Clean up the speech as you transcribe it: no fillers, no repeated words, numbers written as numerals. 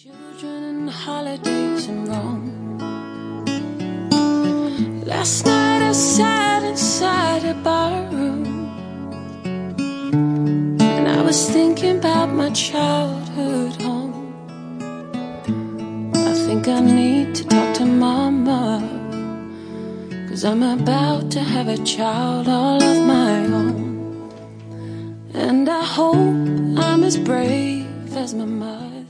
Children and holidays in Rome. Last night I sat inside a bar room, and I was thinking about my childhood home. I think I need to talk to Mama, 'cause I'm about to have a child all of my own. And I hope I'm as brave as my mother.